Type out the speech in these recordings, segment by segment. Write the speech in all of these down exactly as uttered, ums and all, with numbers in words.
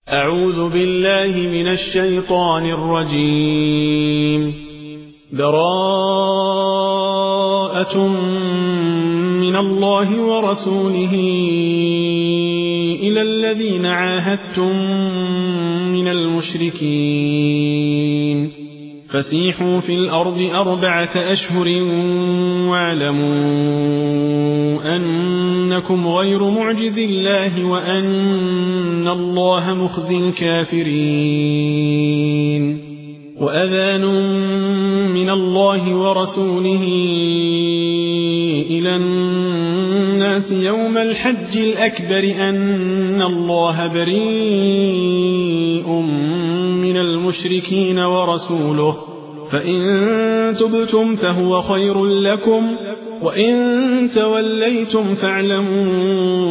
أعوذ بالله من الشيطان الرجيم. براءة من الله ورسوله إلى الذين عاهدتم من المشركين فسيحوا في الأرض أربعة أشهر واعلموا أنكم غير معجز الله وأن الله مخزي الكافرين. وأذان من الله ورسوله إلى الناس يوم الحج الأكبر أن الله بريء من المشركين ورسوله، فإن تبتم فهو خير لكم، وإن توليتم فاعلموا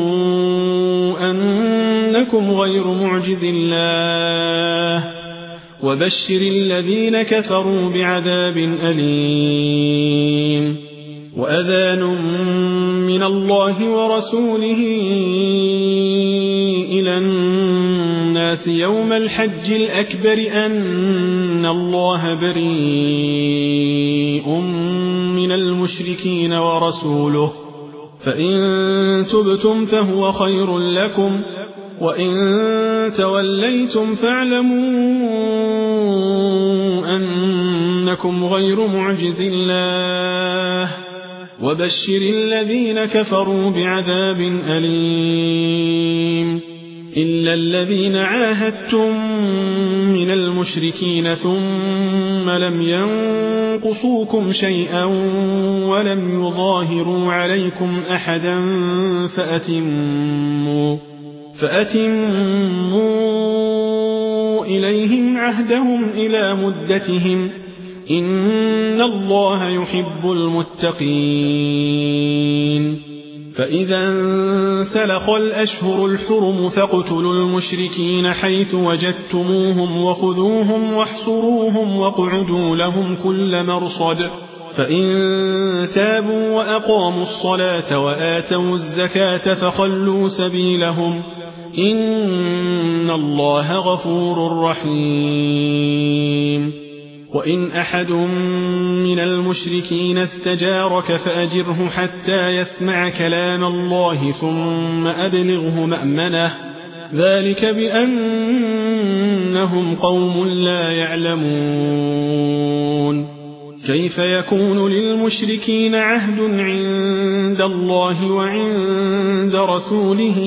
أنكم غير معجز الله، وبشر الذين كفروا بعذاب أليم. وأذان من الله ورسوله إلى الناس يوم الحج الأكبر أن الله بريء من المشركين ورسوله، فإن تبتم فهو خير لكم، وإن توليتم فاعلموا أنكم غير معجز الله، وبشر الذين كفروا بعذاب أليم. إلا الذين عاهدتم من المشركين ثم لم ينقصوكم شيئا ولم يظاهروا عليكم أحدا فأتموا فأتموا إليهم عهدهم إلى مدتهم، إن الله يحب المتقين. فإذا انسلخ الأشهر الحرم فاقتلوا المشركين حيث وجدتموهم وخذوهم واحصروهم واقعدوا لهم كل مرصد، فإن تابوا وأقاموا الصلاة وآتوا الزكاة فخلوا سبيلهم، إن الله غفور رحيم. وإن أحد من المشركين استجارك فأجره حتى يسمع كلام الله ثم أبلغه مأمنه، ذلك بأنهم قوم لا يعلمون. كيف يكون للمشركين عهد عند الله وعند رسوله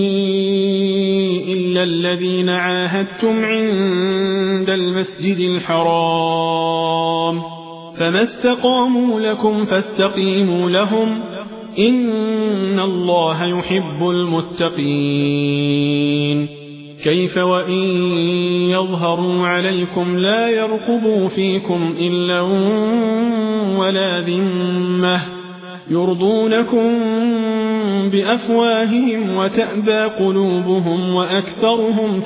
إلا الذين عاهدتم عند المسجد الحرام، فما استقاموا لكم فاستقيموا لهم، إن الله يحب المتقين. كيف وإن يظهروا عليكم لا يرقبوا فيكم إلا ولا ذمة، يرضونكم بأفواههم وتأبى قلوبهم وأكثرهم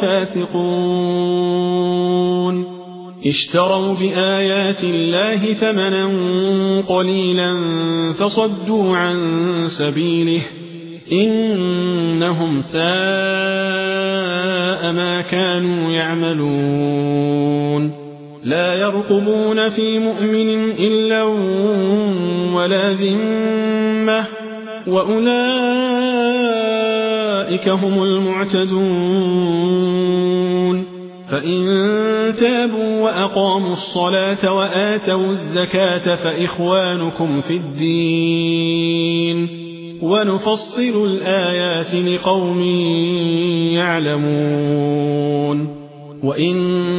فاسقون. اشتروا بآيات الله ثمنا قليلا فصدوا عن سبيله، إنهم ساء ما كانوا يعملون. لا يرقبون في مؤمن إلا ولا ذمة، وأولئك هم المعتدون. فإن تابوا وأقاموا الصلاة وآتوا الزكاة فإخوانكم في الدين، ونفصل الآيات لقوم يعلمون. وإن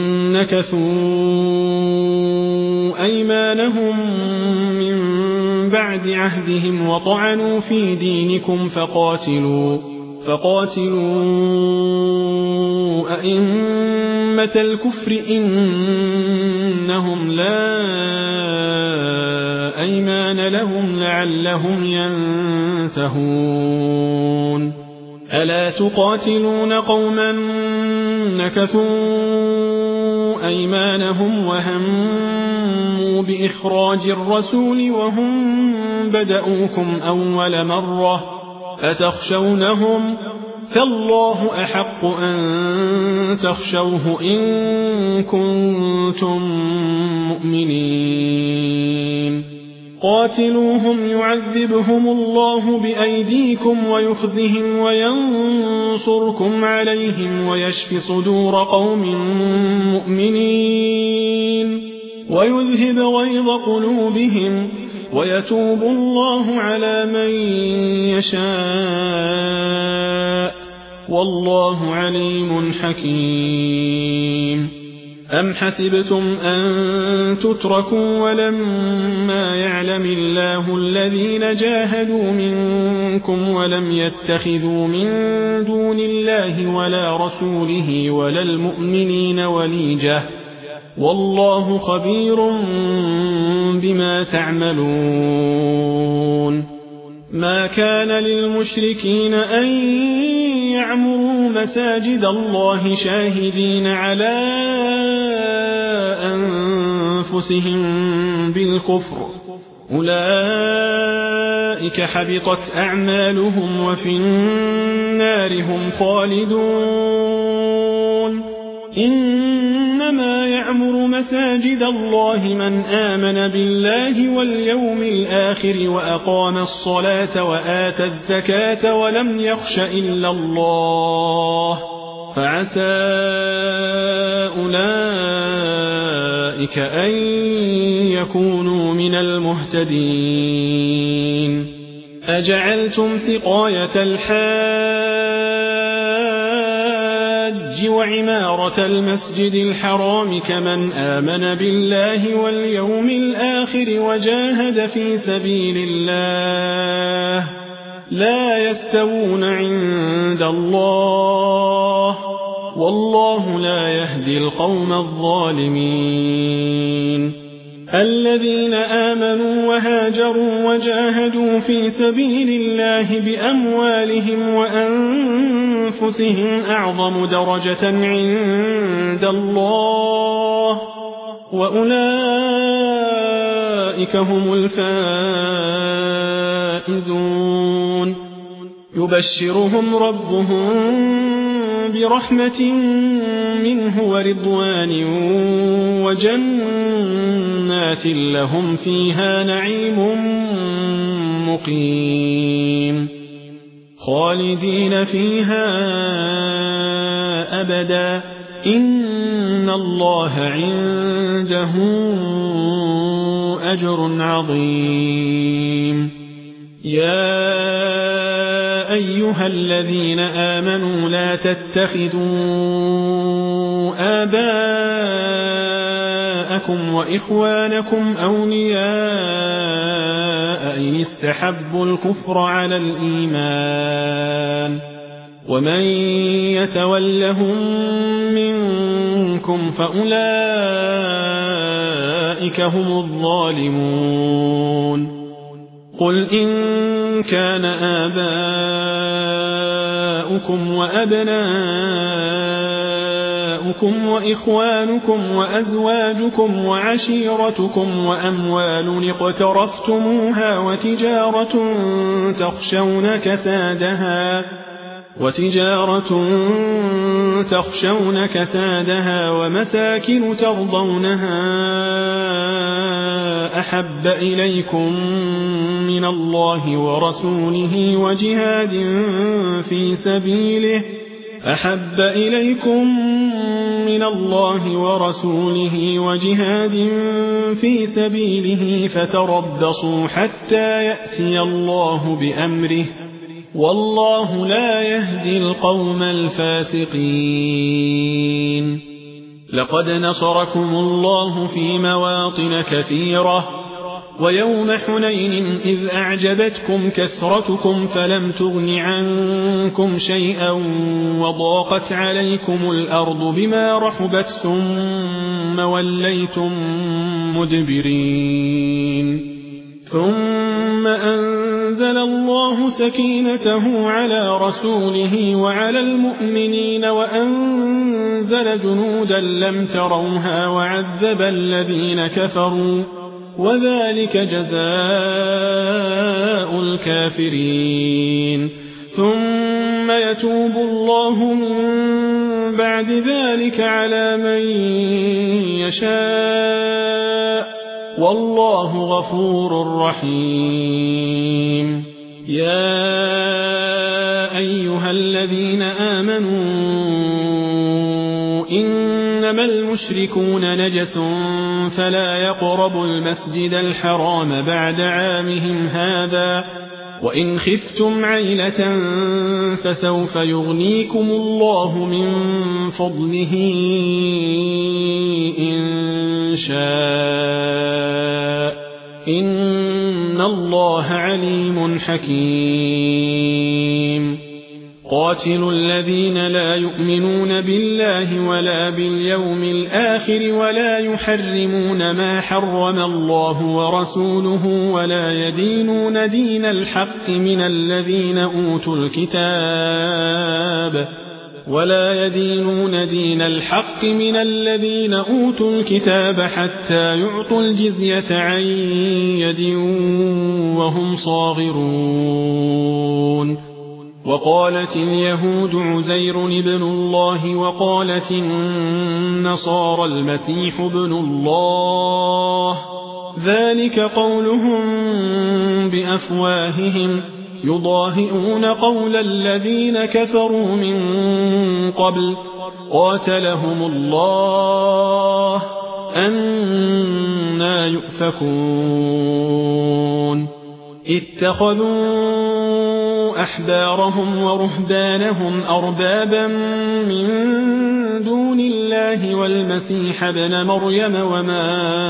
نكثوا أيمانهم من بعد عهدهم وطعنوا في دينكم فقاتلوا فقاتلوا أئمة الكفر إنهم لا أيمان لهم لعلهم ينتهون. ألا تقاتلون قوما نكثوا أيمانهم وهموا بإخراج الرسول وهم بدأوكم أول مرة، أتخشونهم؟ فالله أحق أن تخشوه إن كنتم مؤمنين قاتلوهم يعذبهم الله بأيديكم ويخزهم وينصركم عليهم ويشف صدور قوم مؤمنين ويذهب غيظ قلوبهم ويتوب الله على من يشاء والله عليم حكيم أم حسبتم أن تتركوا ولما يعلم الله الذين جاهدوا منكم ولم يتخذوا من دون الله ولا رسوله ولا المؤمنين وليجة والله خبير بما تعملون ما كان للمشركين أن يعمروا مساجد الله شاهدين على أنفسهم بالكفر أولئك حبطت أعمالهم وفي النار هم خالدون إنما يعمر مساجد الله من آمن بالله واليوم الآخر وأقام الصلاة وآتى الزكاة ولم يخش إلا الله فعسى أولئك أن يكونوا من المهتدين أجعلتم سقاية الحاج وعمارة المسجد الحرام كمن آمن بالله واليوم الآخر وجاهد في سبيل الله لا يستوون عند الله والله لا يهدي القوم الظالمين الذين آمنوا وهاجروا وجاهدوا في سبيل الله بأموالهم وأنفسهم أعظم درجة عند الله وأولئك هم الفائزون يبشرهم ربهم برحمة منه ورضوان وجنات لهم فيها نعيم مقيم خالدين فيها أبدا إن الله عنده أجر عظيم يا أيها الذين آمنوا لا تتخذوا آباءكم وإخوانكم أولياء إن استحبوا الكفر على الإيمان ومن يتولهم منكم فأولئك هم الظالمون قل إن كان آباؤكم وأبناؤكم وإخوانكم وأزواجكم وعشيرتكم وأموال اقترفتموها وتجارة تخشون كسادها وتجارة تخشون كسادها ومساكن ترضونها أحب إليكم من الله ورسوله وجهاد في سبيله أحب إليكم من الله ورسوله وجهاد في سبيله فتربصوا حتى يأتي الله بأمره والله لا يهدي القوم الفاسقين لقد نصركم الله في مواطن كثيرة ويوم حنين إذ أعجبتكم كثرتكم فلم تغن عنكم شيئا وضاقت عليكم الأرض بما رحبت ثم وليتم مدبرين ثم أنزل الله سكينته على رسوله وعلى المؤمنين وأنزل جنودا لم تروها وعذب الذين كفروا وذلك جزاء الكافرين ثم يتوب الله من بعد ذلك على من يشاء والله غفور رحيم. يا أيها الذين آمنوا إنما المشركون نجس فلا يقربوا المسجد الحرام بعد عامهم هذا وإن خفتم عيلة فسوف يغنيكم الله من فضله إن شاء إن الله عليم حكيم. قاتلوا الذين لا يؤمنون بالله ولا باليوم الآخر ولا يحرمون ما حرم الله ورسوله ولا يدينون دين الحق من الذين أوتوا الكتاب ولا يدينون دين الحق من الذين أوتوا الكتاب حتى يعطوا الجزية عن يد وهم صاغرون. وقالت اليهود عزير ابن الله وقالت النصارى المسيح ابن الله ذلك قولهم بأفواههم يضاهئون قول الذين كفروا من قبل قاتلهم الله أنى يؤفكون. اتخذوا أحبارهم ورهبانهم أربابا من دون الله والمسيح ابن مريم وما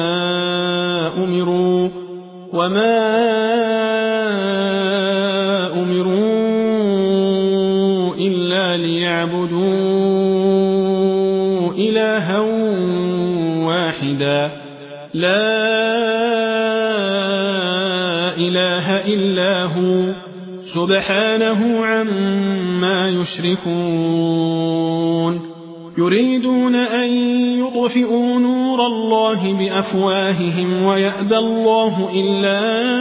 أمروا وما أمروا إلا ليعبدوا إلها واحدا لا إله إلا هو سبحانه عما يشركون. يريدون أن يطفئوا نور الله بأفواههم ويأبى الله إلا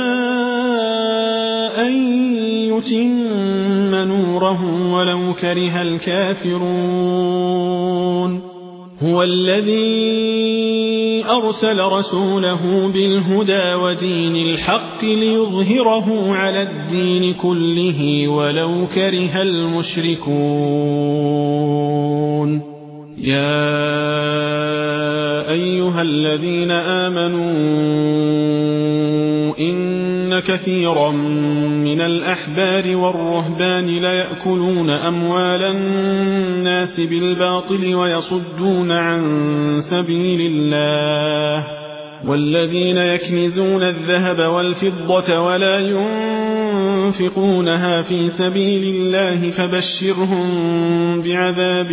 أن يتم نوره ولو كره الكافرون. هو الذي أرسل رسوله بالهدى ودين الحق ليظهره على الدين كله ولو كره المشركون. يا أيها الذين آمنوا إن كثيرا من الأحبار والرهبان ليأكلون أموال الناس بالباطل ويصدون عن سبيل الله والذين يكنزون الذهب والفضة ولا ينفقونها في سبيل الله فبشرهم بعذاب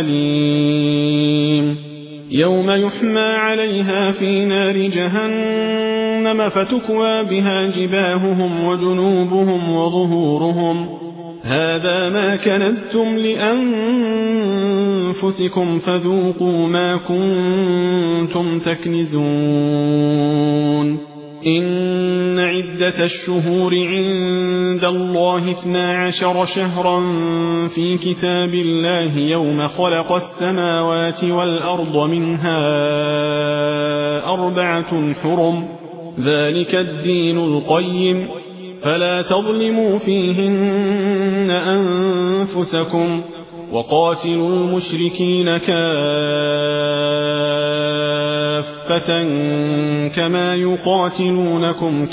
أليم. يوم يحمى عليها في نار جهنم فتكوى بها جباههم وجنوبهم وظهورهم هذا ما كنزتم لأنفسكم فذوقوا ما كنتم تكنزون. إن عدة الشهور عند الله اثنا عشر شهرا في كتاب الله يوم خلق السماوات والأرض منها أربعة حرم ذلك الدين القيم فلا تظلموا فيهن أنفسكم وقاتلوا المشركين كافة كما يقاتلونكم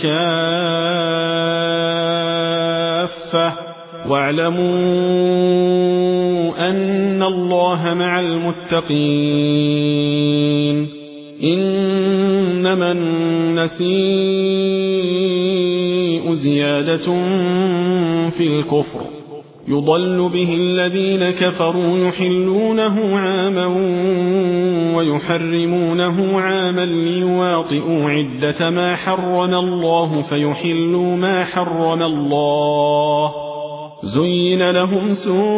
كافة واعلموا أن الله مع المتقين. إنما النسيء زيادة في الكفر يضل به الذين كفروا يحلونه عاما ويحرمونه عاما ليواطئوا عدة ما حرم الله فيحلوا ما حرم الله. زين لهم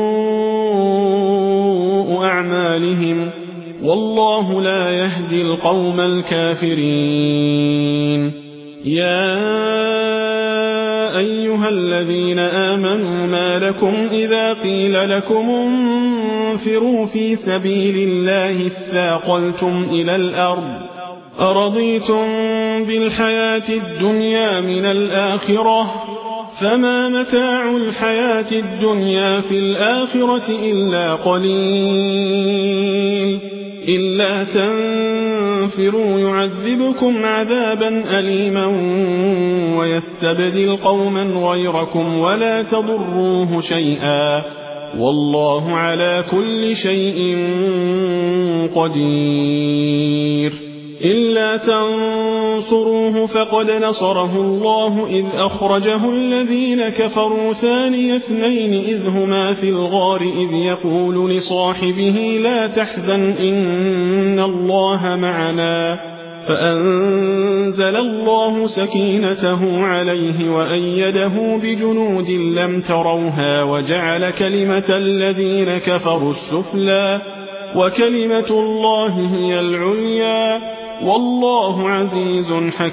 سوء أعمالهم والله لا يهدي القوم الكافرين. يا أيها الذين آمنوا ما لكم إذا قيل لكم انفروا في سبيل الله اثاقلتم إلى الأرض أرضيتم بالحياة الدنيا من الآخرة فما متاع الحياة الدنيا في الآخرة إلا قليل إلا تنفروا يعذبكم عذابا أليما ويستبدل قوما غيركم ولا تضروه شيئا والله على كل شيء قدير إلا تنصروه فقد نصره الله إذ أخرجه الذين كفروا ثاني اثنين إذ هما في الغار إذ يقول لصاحبه لا تحزن إن الله معنا فأنزل الله سكينته عليه وأيده بجنود لم تروها وجعل كلمة الذين كفروا السفلى وكلمة الله هي العليا والله عزيز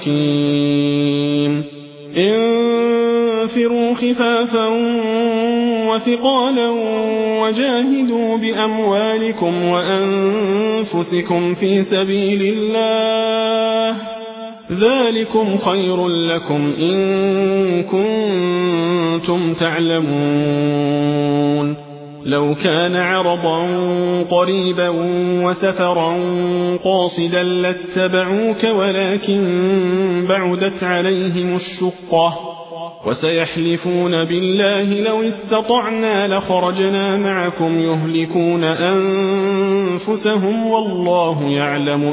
حكيم انفروا خفافا وثقالا وجاهدوا بأموالكم وأنفسكم في سبيل الله ذلكم خير لكم إن كنتم تعلمون لو كان عرضا قريبا وسفرا قاصدا لاتبعوك ولكن بعدت عليهم الشقة وسيحلفون بالله لو استطعنا لخرجنا معكم يهلكون أنفسهم والله يعلم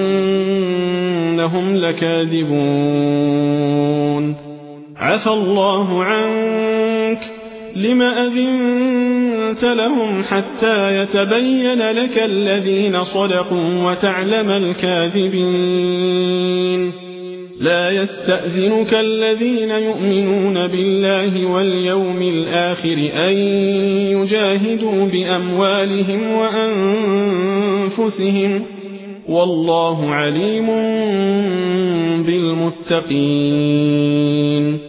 إنهم لكاذبون عفى الله عنك لم أذنت لهم حتى يتبين لك الذين صدقوا وتعلم الكاذبين لا يستأذنك الذين يؤمنون بالله واليوم الآخر أن يجاهدوا بأموالهم وأنفسهم والله عليم بالمتقين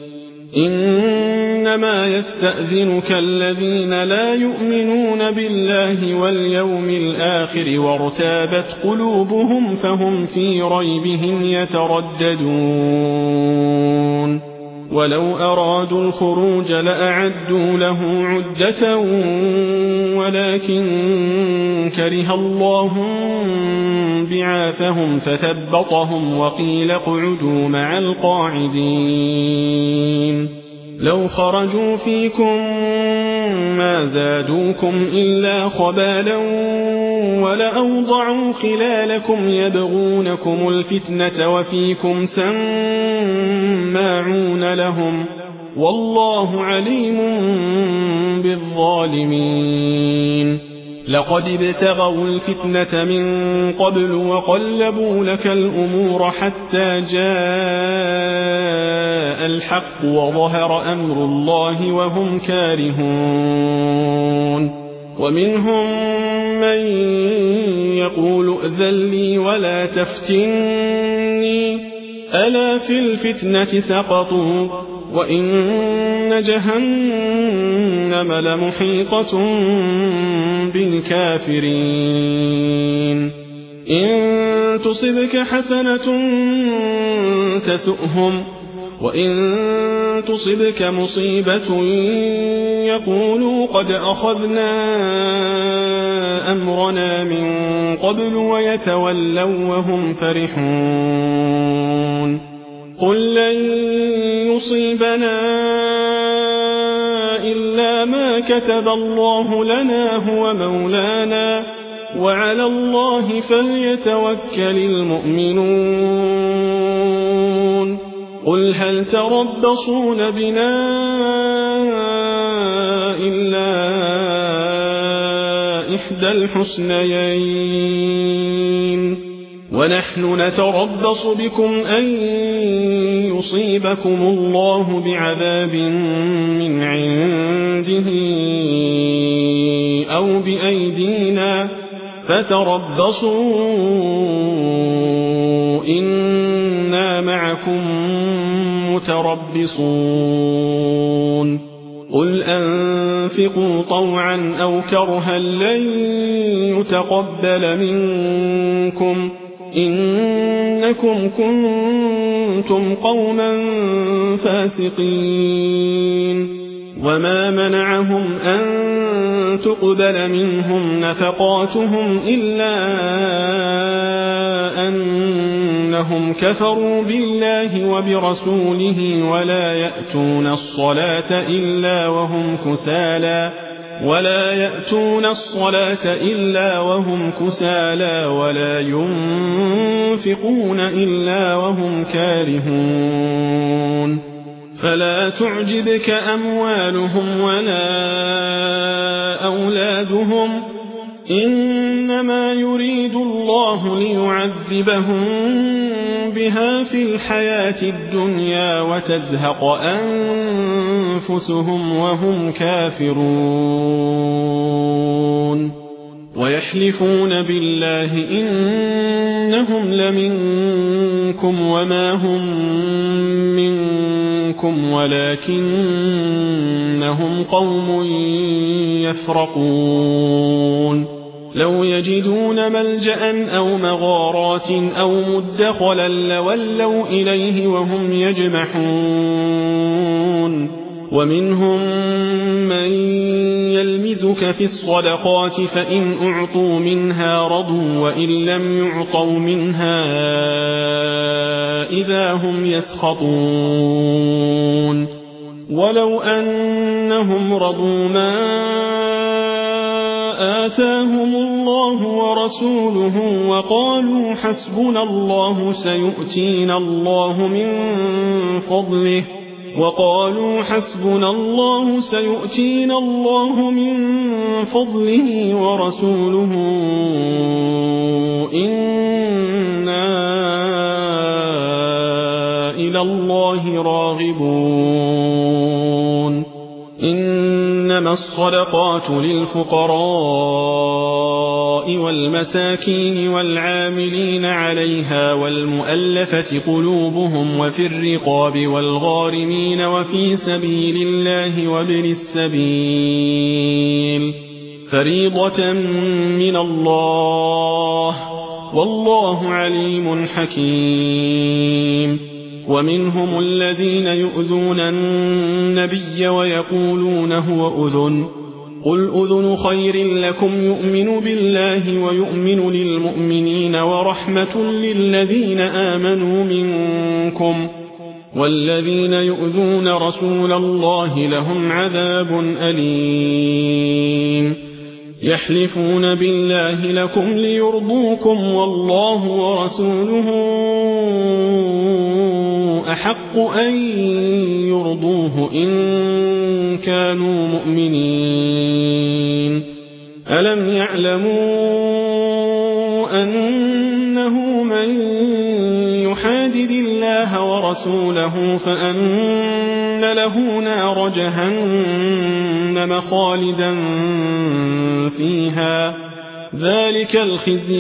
إنما يستأذنك الذين لا يؤمنون بالله واليوم الآخر وارتابت قلوبهم فهم في ريبهم يترددون ولو أرادوا الخروج لأعدوا له عدة ولكن كره الله بعاثهم فثبطهم وقيل اقعدوا مع القاعدين لو خرجوا فيكم ما زادوكم إلا خبالا ولأوضعوا خلالكم يبغونكم الفتنة وفيكم سماعون لهم والله عليم بالظالمين لقد ابتغوا الفتنة من قبل وقلبوا لك الأمور حتى جاء الحق وظهر أمر الله وهم كارهون ومنهم من يقول ائذن لي ولا تفتني ألا في الفتنة سقطوا وإن جهنم لمحيطة بالكافرين إن تصبك حسنة تسؤهم وإن تصبك مصيبة يقولوا قد أخذنا أمرنا من قبل ويتولوا وهم فرحون قل لن يصيبنا إلا ما كتب الله لنا هو مولانا وعلى الله فليتوكل المؤمنون قل هل تربصون بنا إلا إحدى الحسنيين ونحن نتربص بكم أن يصيبكم الله بعذاب من عنده أو بأيدينا فتربصوا إنا معكم متربصون قل أنفقوا طوعا أو كرها لن يتقبل منكم إنكم كنتم قوما فاسقين وما منعهم أن تقبل منهم نفقاتهم إلا أنهم كفروا بالله وبرسوله ولا يأتون الصلاة إلا وهم كسالى ولا يأتون الصلاة إلا وهم كسالى ولا ينفقون إلا وهم كارهون فلا تعجبك أموالهم ولا أولادهم إنما يريد الله ليعذبهم بها في الحياة الدنيا وتزهق أنفسهم وهم كافرون ويحلفون بالله إنهم لمنكم وما هم منكم ولكنهم قوم يفرقون لو يجدون ملجأ أو مغارات أو مدخلا لولوا إليه وهم يجمحون ومنهم من يلمزك في الصدقات فإن أعطوا منها رضوا وإن لم يعطوا منها إذا هم يسخطون ولو أنهم رضوا ما آتاهم الله ورسوله وقالوا حسبنا الله سيؤتينا الله من فضله وقالوا حسبنا الله سيؤتينا الله من فضله ورسوله إنا إلى الله راغبون إنما الصدقات للفقراء والمساكين والعاملين عليها والمؤلفة قلوبهم وفي الرقاب والغارمين وفي سبيل الله وابن السبيل فريضة من الله والله عليم حكيم ومنهم الذين يؤذون النبي ويقولون هو أذن قل أذن خير لكم يؤمن بالله ويؤمن للمؤمنين ورحمة للذين آمنوا منكم والذين يؤذون رسول الله لهم عذاب أليم يحلفون بالله لكم ليرضوكم والله ورسوله أحق أن يرضوه إن كانوا مؤمنين ألم يعلموا أنه من يحادد الله ورسوله فأن له نار جهنم خالدا فيها ذلك الخزي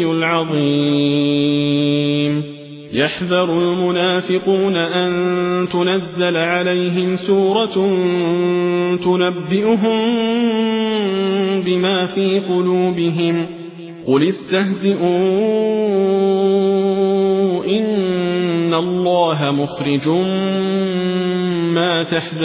العظيم يحذر المنافقون أن تنزل عليهم سورة تنبئهم بما في قلوبهم قل استهزئوا إن الله مخرج ما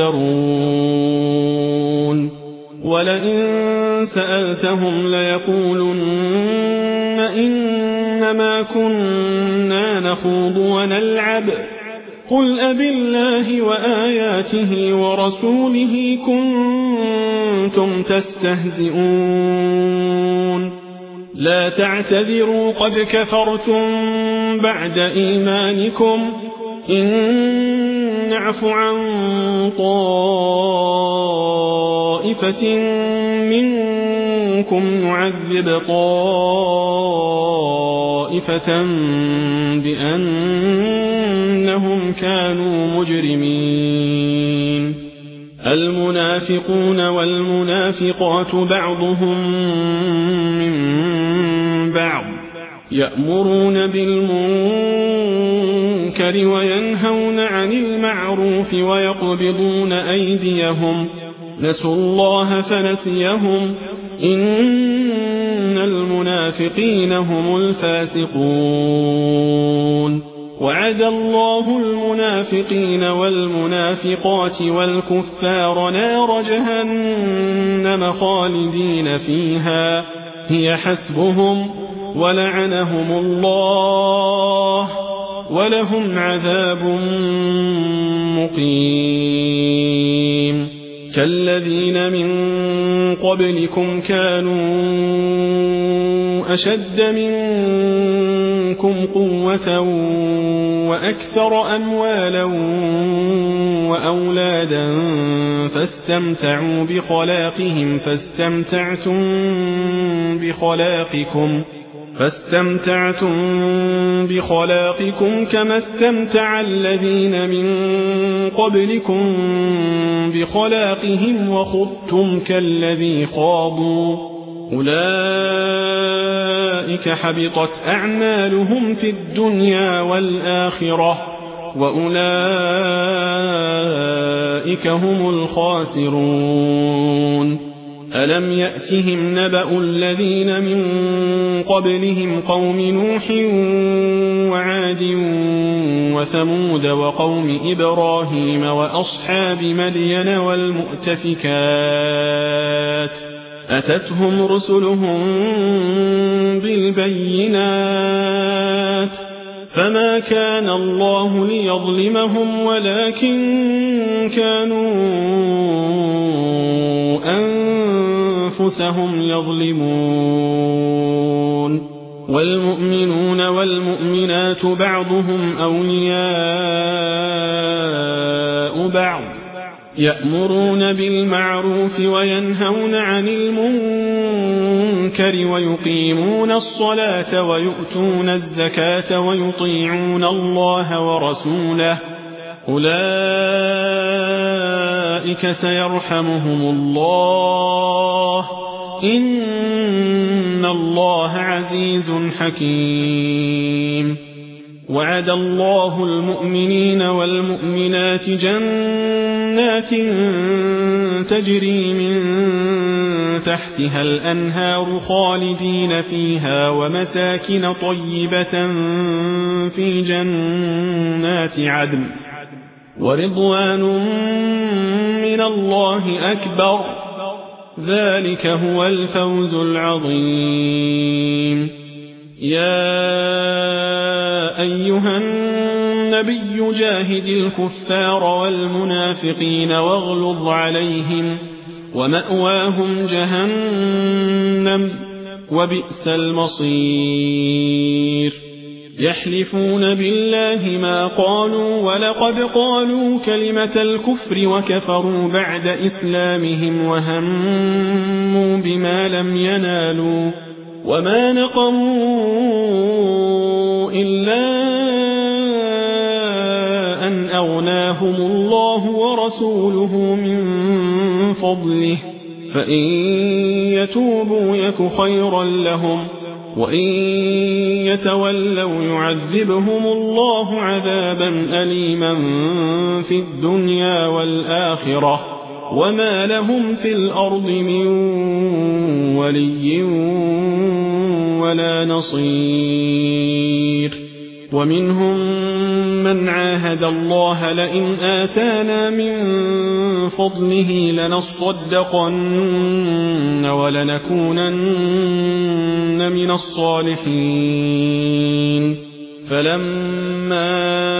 تحذرون ولئن سألتهم ليقولن إنما كنا نخوض ونلعب قل أبالله وآياته ورسوله كنتم تستهزئون لا تعتذروا قد كفرتم بعد إيمانكم إن نعف عن طائفة منكم نعذب طائفة بأنهم كانوا مجرمين المنافقون والمنافقات بعضهم من بعض يأمرون بالمنكر وينهون عن المعروف ويقبضون أيديهم نسوا الله فنسيهم إن المنافقين هم الفاسقون وعد الله المنافقين والمنافقات والكفار نار جهنم خالدين فيها هي حسبهم ولعنهم الله ولهم عذاب مقيم كالذين من قبلكم كانوا أشد منكم قوة وأكثر أموالا وأولادا فاستمتعوا بخلاقهم فاستمتعتم بخلاقكم فاستمتعتم بخلاقكم كما استمتع الذين من قبلكم بخلاقهم وخضتم كالذي خاضوا أولئك حبطت أعمالهم في الدنيا والآخرة وأولئك هم الخاسرون ألم يأتهم نبأ الذين من قبلهم قوم نوح وعاد وثمود وقوم إبراهيم وأصحاب مدين والمؤتفكات أتتهم رسلهم بالبينات فما كان الله ليظلمهم ولكن كانوا أنفسهم يظلمون والمؤمنون والمؤمنات بعضهم أولياء بعض يأمرون بالمعروف وينهون عن المنكر ويقيمون الصلاة ويؤتون الزكاة ويطيعون الله ورسوله أولئك سيرحمهم الله إن الله عزيز حكيم وعد الله المؤمنين والمؤمنات جنات تجري من تحتها الأنهار خالدين فيها ومساكن طيبة في جنات عدن ورضوان من الله أكبر ذلك هو الفوز العظيم يا أيها النبي جاهد الكفار والمنافقين واغلظ عليهم ومأواهم جهنم وبئس المصير يحلفون بالله ما قالوا ولقد قالوا كلمة الكفر وكفروا بعد إسلامهم وهموا بما لم ينالوا وما نقموا إلا أن أغناهم الله ورسوله من فضله فإن يتوبوا يك خيرا لهم وإن يتولوا يعذبهم الله عذابا أليما في الدنيا والآخرة وما لهم في الأرض من ولي ولا نصير ومنهم من عاهد الله لئن آتانا من فضله لنصدقن ولنكونن من الصالحين فلما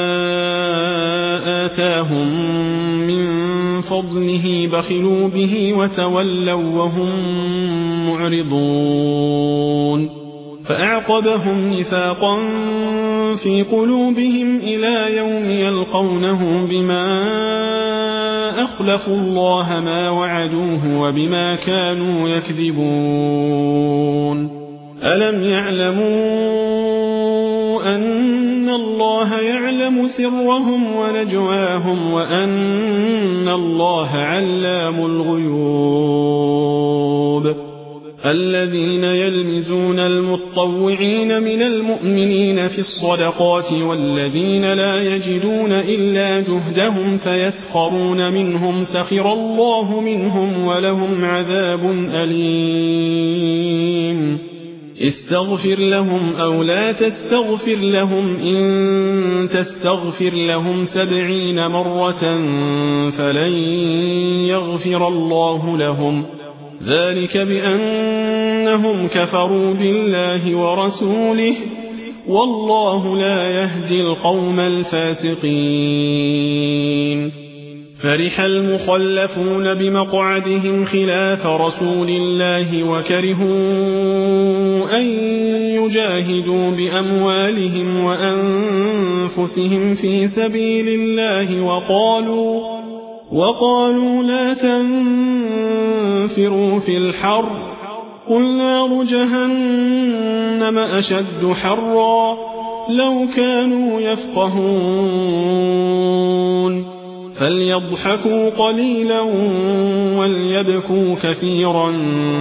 آتاهم من فضله بخلوا به وتولوا وهم معرضون فأعقبهم نفاقا في قلوبهم إلى يوم يلقونه بما أخلفوا الله ما وعدوه وبما كانوا يكذبون ألم يعلموا أن الله يعلم سرهم ونجواهم وأن الله علام الغيوب الذين يلمزون المطوعين من المؤمنين في الصدقات والذين لا يجدون إلا جهدهم فيسخرون منهم سخر الله منهم ولهم عذاب أليم استغفر لهم أو لا تستغفر لهم إن تستغفر لهم سبعين مرة فلن يغفر الله لهم ذلك بأنهم كفروا بالله ورسوله والله لا يهدي القوم الفاسقين فرح المخلفون بمقعدهم خلاف رسول الله وكرهوا أن يجاهدوا بأموالهم وأنفسهم في سبيل الله وقالوا وقالوا لا تنفروا في الحر قل نار جهنم أشد حرا لو كانوا يفقهون فليضحكوا قليلا وليبكوا كثيرا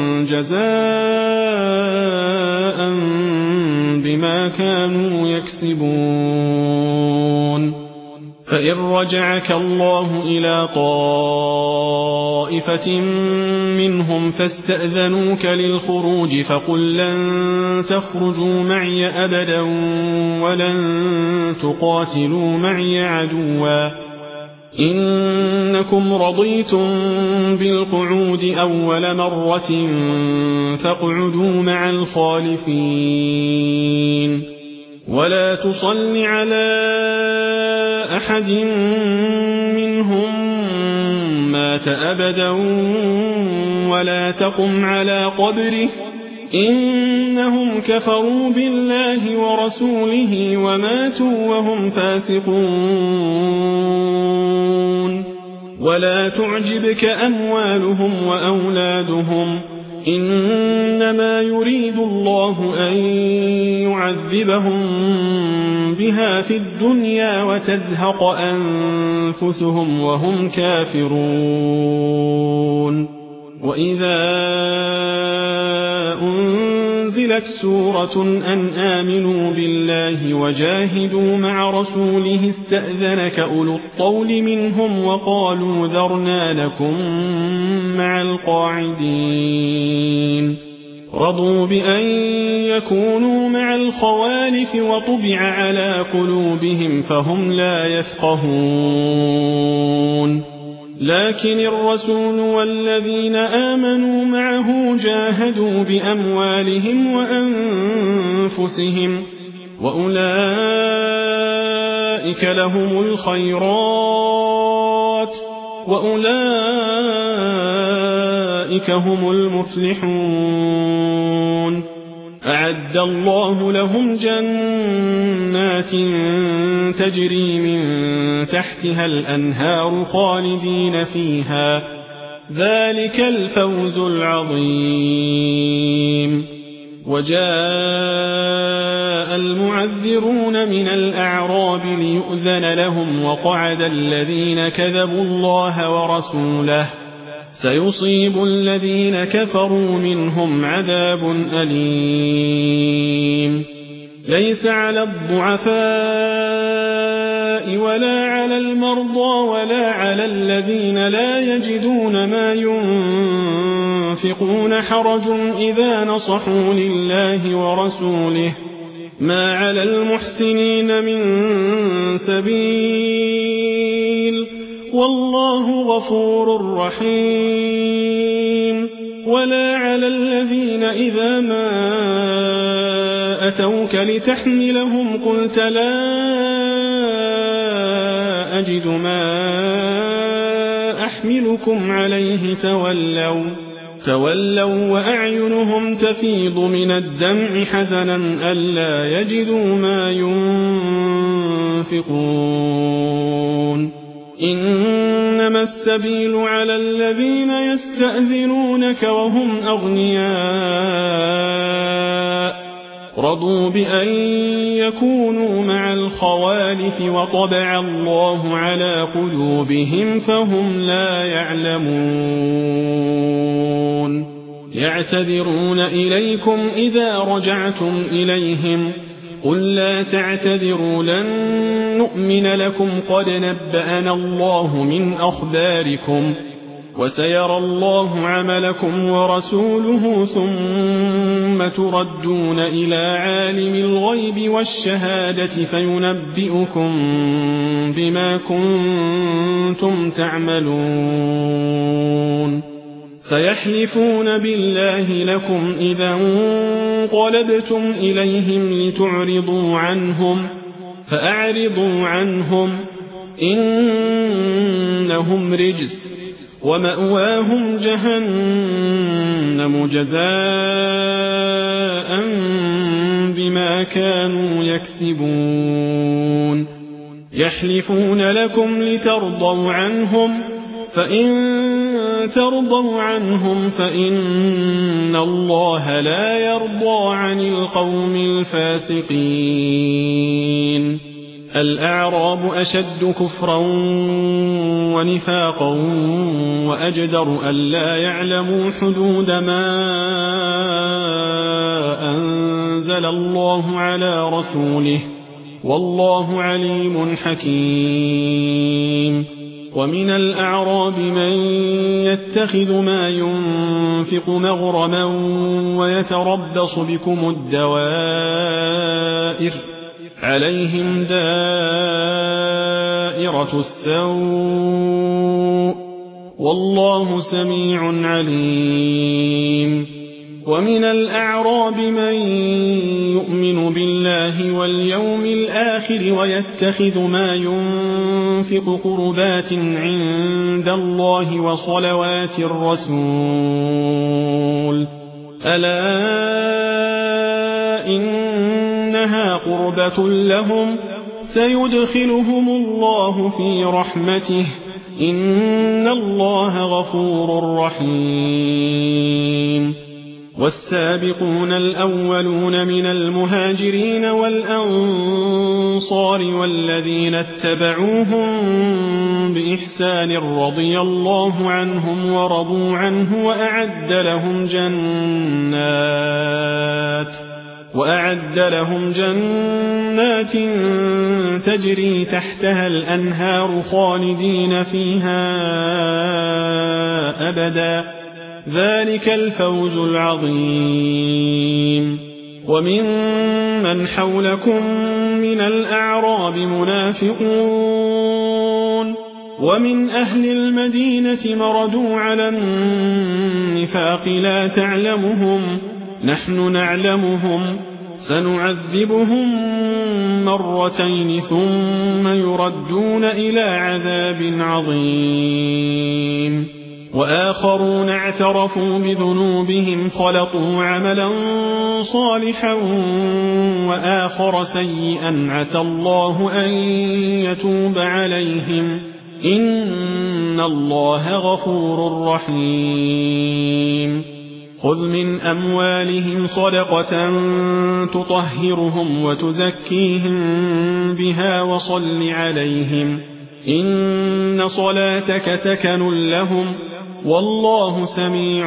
جزاء بما كانوا يكسبون فإن رجعك الله إلى طائفة منهم فاستأذنوك للخروج فقل لن تخرجوا معي أبدا ولن تقاتلوا معي عدوا إنكم رضيتم بالقعود أول مرة فاقعدوا مع الخالفين ولا تصل على أحد منهم مات أبدا ولا تقم على قبره إنهم كفروا بالله ورسوله وماتوا وهم فاسقون ولا تعجبك أموالهم وأولادهم إنما يريد الله أن يعذبهم بها في الدنيا وتزهق أنفسهم وهم كافرون وإذا أنزلت سورة أن آمنوا بالله وجاهدوا مع رسوله استأذنك أولو الطول منهم وقالوا ذرنا لكم مع القاعدين رضوا بأن يكونوا مع الخوالف وطبع على قلوبهم فهم لا يفقهون لكن الرسول والذين آمنوا معه جاهدوا بأموالهم وأنفسهم وأولئك لهم الخيرات وأولئك هم المفلحون أعد الله لهم جنات تجري من تحتها الأنهار خالدين فيها ذلك الفوز العظيم وجاء المعذرون من الأعراب ليؤذن لهم وقعد الذين كذبوا الله ورسوله سيصيب الذين كفروا منهم عذاب أليم ليس على الضعفاء ولا على المرضى ولا على الذين لا يجدون ما ينفقون حرج إذا نصحوا لله ورسوله ما على المحسنين من سبيل والله غفور رحيم ولا على الذين إذا ما أتوك لتحملهم قلت لا أجد ما أحملكم عليه تولوا تولوا وأعينهم تفيض من الدمع حزنا ألا يجدوا ما ينفقون إنما السبيل على الذين يستأذنونك وهم أغنياء رضوا بأن يكونوا مع الخوالف وطبع الله على قلوبهم فهم لا يعلمون يعتذرون إليكم إذا رجعتم إليهم قل لا تعتذروا لن نؤمن لكم قد نبأنا الله من أخباركم وسيرى الله عملكم ورسوله ثم تردون إلى عالم الغيب والشهادة فينبئكم بما كنتم تعملون سيحلفون بالله لكم إذا انقلبتم إليهم لتعرضوا عنهم فأعرضوا عنهم إنهم رجس ومأواهم جهنم جزاء بما كانوا يكسبون يحلفون لكم لترضوا عنهم فإن ترضوا عنهم فإن الله لا يرضى عن القوم الفاسقين الأعراب أشد كفرا ونفاقا وأجدر ألا يعلموا حدود ما أنزل الله على رسوله والله عليم حكيم ومن الأعراب من يتخذ ما ينفق مغرما ويتربص بكم الدوائر عليهم دائرة السوء والله سميع عليم ومن الأعراب من يؤمن بالله واليوم الآخر ويتخذ ما ينفق قربات عند الله وصلوات الرسول ألا إنها قربة لهم سيدخلهم الله في رحمته إن الله غفور رحيم والسابقون الأولون من المهاجرين والأنصار والذين اتبعوهم بإحسان رضي الله عنهم ورضوا عنه وأعد لهم جنات وأعد لهم جنات تجري تحتها الأنهار خالدين فيها أبدا ذلك الفوز العظيم ومن من حولكم من الأعراب منافقون ومن أهل المدينة مردوا على النفاق لا تعلمهم نحن نعلمهم سنعذبهم مرتين ثم يردون إلى عذاب عظيم وآخرون اعترفوا بذنوبهم خلطوا عملا صالحا وآخر سيئا عسى الله أن يتوب عليهم إن الله غفور رحيم خذ من أموالهم صدقة تطهرهم وتزكيهم بها وصل عليهم إن صلاتك سكن لهم والله سميع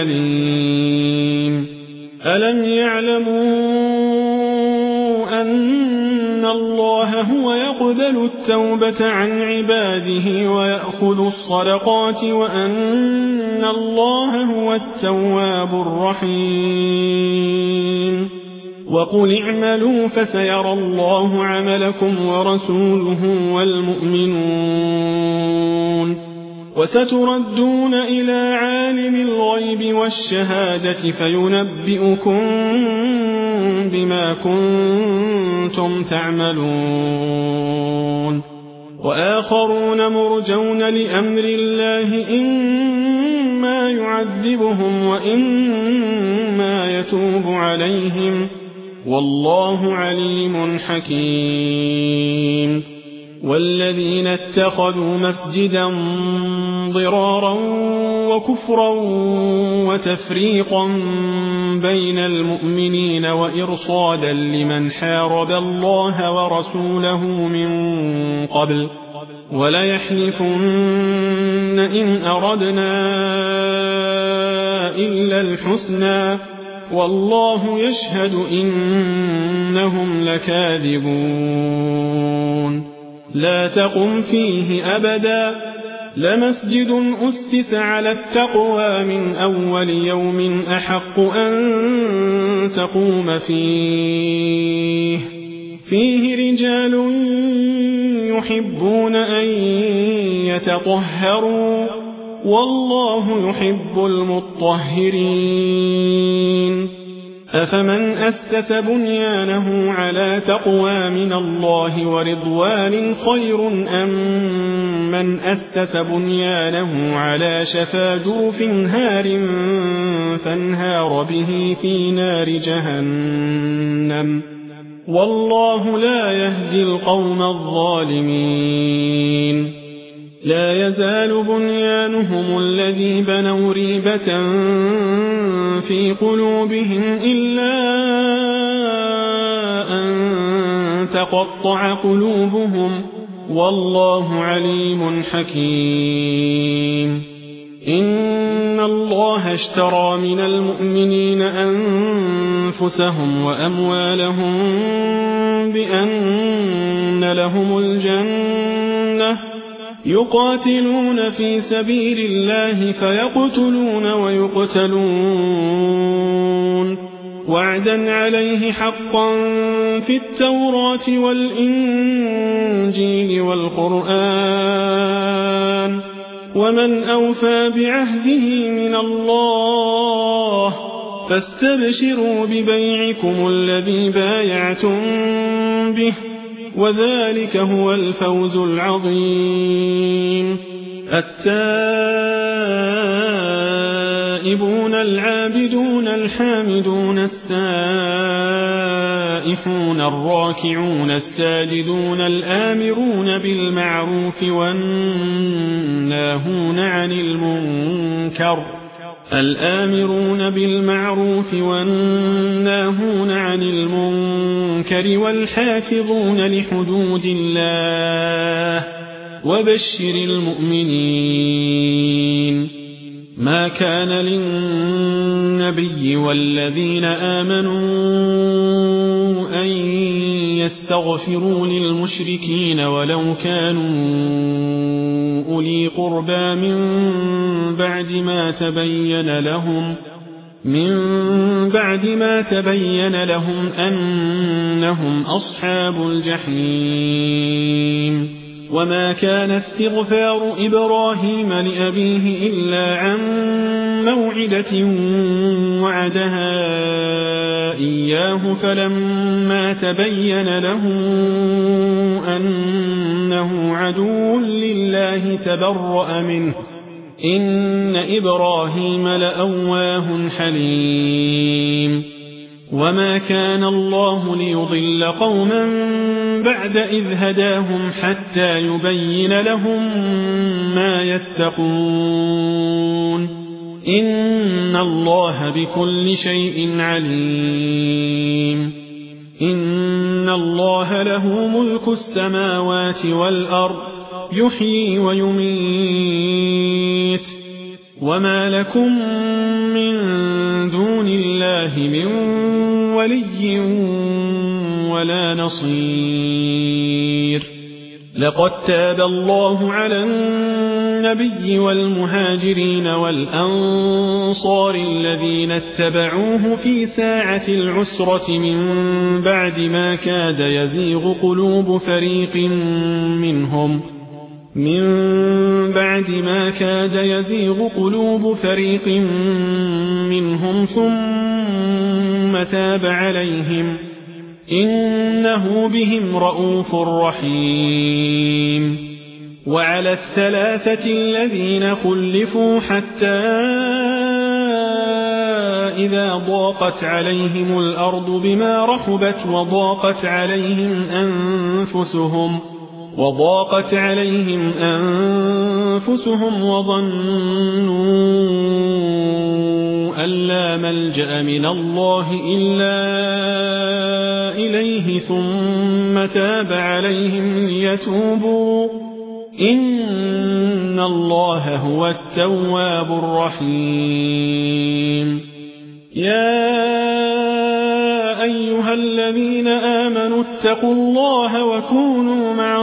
عليم ألم يعلموا أن الله هو يقبل التوبة عن عباده ويأخذ الصدقات وأن الله هو التواب الرحيم وقل اعملوا فسيرى الله عملكم ورسوله والمؤمنون وستردون إلى عالم الغيب والشهادة فينبئكم بما كنتم تعملون وآخرون مرجون لأمر الله إما يعذبهم وإما يتوب عليهم والله عليم حكيم والذين اتخذوا مسجدا ضرارا وكفرا وتفريقا بين المؤمنين وإرصادا لمن حارب الله ورسوله من قبل وليحلفن إن أردنا إلا الحسنى والله يشهد إنهم لكاذبون لا تقم فيه أبدا لمسجد أسس على التقوى من أول يوم أحق أن تقوم فيه فيه رجال يحبون أن يتطهروا والله يحب المطهرين أفمن أسس بنيانه على تقوى من الله ورضوان خير أم من أسس بنيانه على شفا جرف هار فانهار به في نار جهنم والله لا يهدي القوم الظالمين لا يزال بنيانهم الذي بنوا ريبة في قلوبهم إلا أن تقطع قلوبهم والله عليم حكيم إن الله اشترى من المؤمنين أنفسهم وأموالهم بأن لهم الجنة يقاتلون في سبيل الله فيقتلون ويقتلون وعدا عليه حقا في التوراة والإنجيل والقرآن ومن أوفى بعهده من الله فاستبشروا ببيعكم الذي بايعتم به وذلك هو الفوز العظيم التائبون العابدون الحامدون السائحون الراكعون الساجدون الآمرون بالمعروف والناهون عن المنكر الآمرون بالمعروف والناهون عن المنكر والحافظون لحدود الله وبشر المؤمنين ما كان للنبي والذين آمنوا أن يستغفروا للمشركين ولو كانوا أولي قربى من بعد ما تبين لهم من بعد ما تبين لهم أنهم أصحاب الجحيم وما كان استغفار إبراهيم لأبيه إلا عن موعدة وعدها إياه فلما تبين له أنه عدو لله تبرأ منه إن إبراهيم لأواه حليم وما كان الله ليضل قوما بعد إذ هداهم حتى يبين لهم ما يتقون إن الله بكل شيء عليم إن الله له ملك السماوات والأرض يحيي ويميت وما لكم من دون الله من ولي ولا نصير لقد تاب الله على النبي والمهاجرين والأنصار الذين اتبعوه في ساعة العسرة من بعد ما كاد يزيغ قلوب فريق منهم من بعد ما كاد يزيغ قلوب فريق منهم ثم تاب عليهم إنه بهم رءوف رحيم وعلى الثلاثة الذين خلفوا حتى إذا ضاقت عليهم الأرض بما رحبت وضاقت عليهم أنفسهم وضاقت عليهم أنفسهم وظنوا أن لا ملجأ من الله إلا إليه ثم تاب عليهم ليتوبوا إن الله هو التواب الرحيم يا أيها الذين آمنوا اتقوا الله وكونوا مع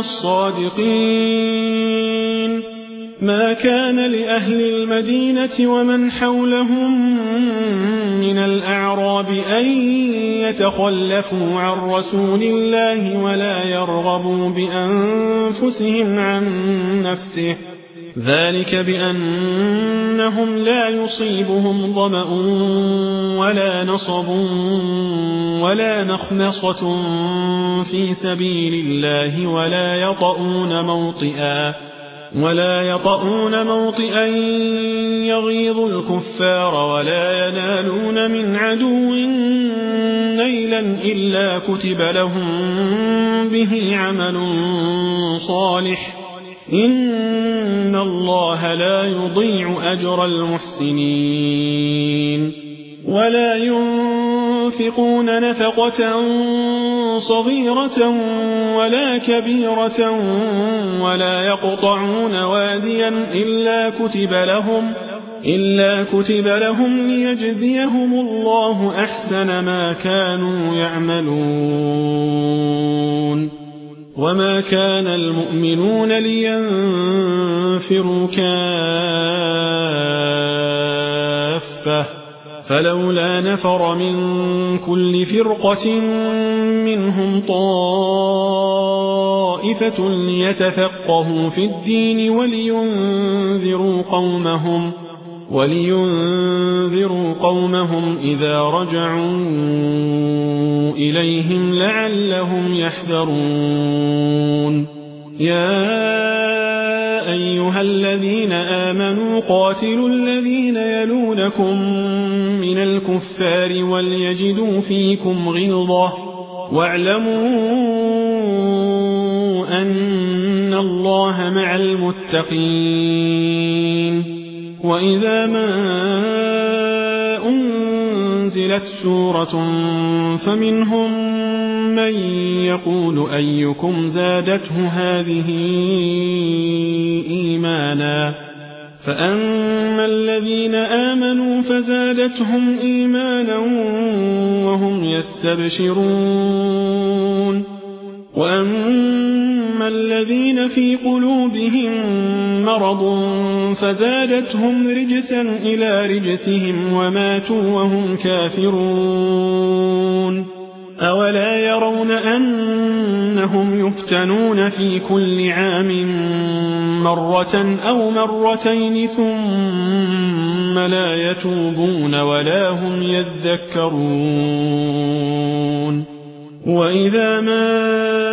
الصادقين ما كان لأهل المدينة ومن حولهم من الأعراب أن يتخلفوا عن رسول الله ولا يرغبوا بأنفسهم عن نفسه ذلك بأنهم لا يصيبهم ظمأ ولا نصب ولا مخمصة في سبيل الله ولا يطؤون موطئا ولا يطؤون موطئا يغيظ الكفار ولا ينالون من عدو نيلا إلا كتب لهم به عمل صالح إن الله لا يضيع أجر المحسنين ولا ينفقون نفقة صغيرة ولا كبيرة ولا يقطعون واديا إلا كتب لهم إلا كتب لهم ليجزيهم الله أحسن ما كانوا يعملون وما كان المؤمنون لينفروا كافة فلولا نفر من كل فرقة منهم طائفة ليتفقهوا في الدين ولينذروا قومهم ولينذروا قومهم إذا رجعوا إليهم لعلهم يحذرون يا أيها الذين آمنوا قاتلوا الذين يلونكم من الكفار وليجدوا فيكم غلظة واعلموا أن الله مع المتقين وإذا ما أنزلت سورة فمنهم من يقول أيكم زادته هذه إيمانا فأما الذين آمنوا فزادتهم إيمانا وهم يستبشرون وأما الذين في قلوبهم مرض فزادتهم رجسا إلى رجسهم وماتوا وهم كافرون أولا يرون أنهم يفتنون في كل عام مرة أو مرتين ثم لا يتوبون ولا هم يذكرون وإذا ما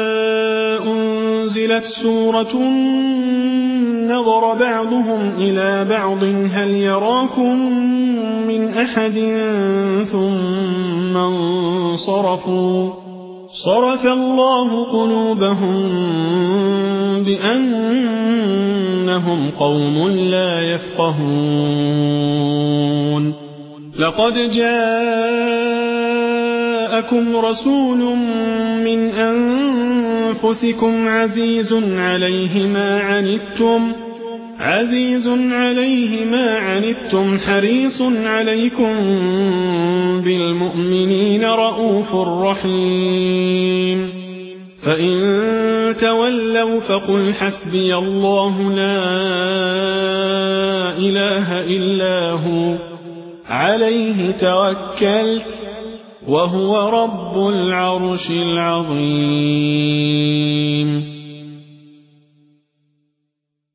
أنزلت سورة نظر بعضهم إلى بعض هل يراكم من أحد ثم انصرفوا صرف الله قلوبهم بأنهم قوم لا يفقهون لقد جاءكم رسول من أنفسكم عزيز عليه ما عنتم عزيز عليه ما عنتم حريص عليكم بالمؤمنين رؤوف رحيم فإن تولوا فقل حسبي الله لا إله إلا هو عليه توكلت وهو رب العرش العظيم